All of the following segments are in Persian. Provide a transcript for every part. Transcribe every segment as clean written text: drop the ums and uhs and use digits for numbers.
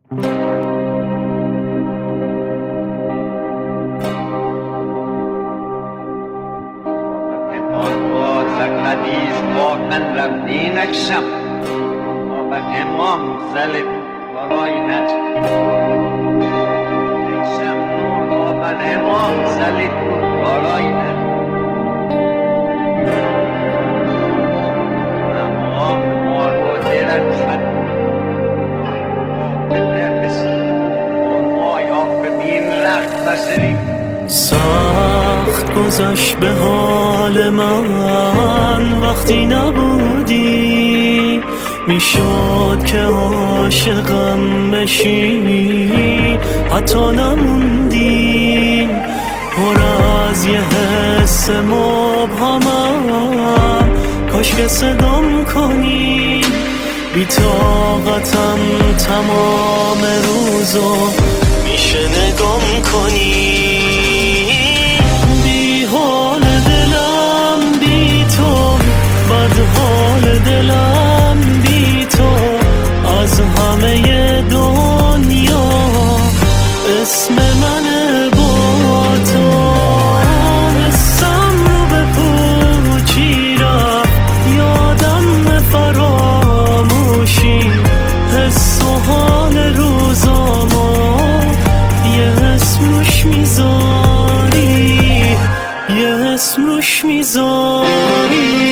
من رفتی نکشم و امام زلب برای نکشم و امام زلب برای امام مارو دیرد شد سخت گذشت به حال من وقتی نبودی، میشد که عاشقم بشی حتی نموندی. پر از یه حس مبهمم، کاش که صدام کنی. بی طاقتم تمام روزو میشه نگام کنی. بی حال دلم بی تو، بد حال دلم بی تو. از همه دنیا اسم منه با تو. حسم رو به پوچی رفت، یادم فراموشی. حس و حال روزامو یه اسم روش میذاری، یه اسم روش میذاری.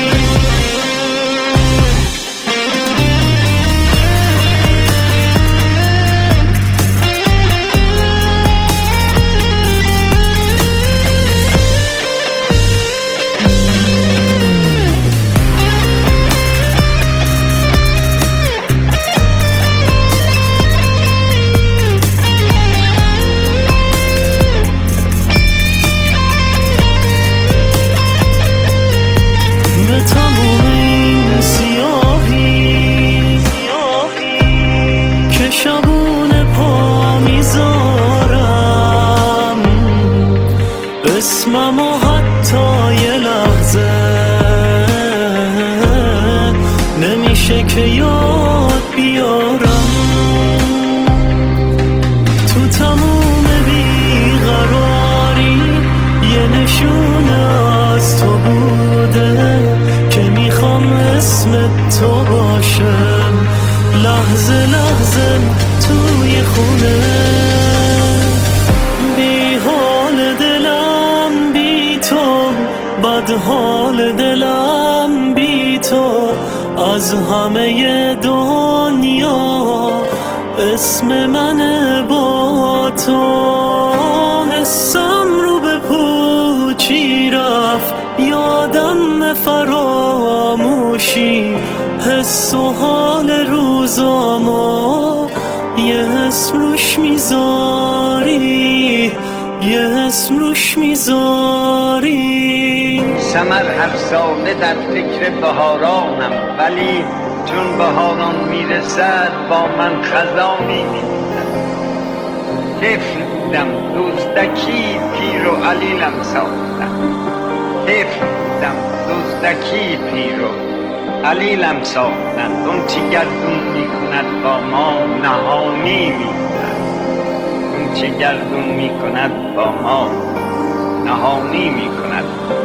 اسممو حتی یه لحظه نمیشه که یاد بیارم. تو تموم بیقراری یه نشونه از تو بوده که میخوام اسم تو باشم. لحظه لحظه توی خونه، بد حال دلم بی تو. از همه دنیا اسم منه با تو. حسم رو به پوچی رفت، یادم فراموشی. حس و حال روزامو یه اسم روش میذاری، یه اسم روش میذاری. سمر هر ساله در فکر بهارانم، ولی چون بهاران میرسد با من خزانی میبینم. طفل بودم دزدکی پیر و علیلم ساختم. طفل بودم دزدکی پیر و علیلم ساختند. اون چی گردون میکند با ما نهانی میکند. اون چی گردون میکند با ما نهانی میکند.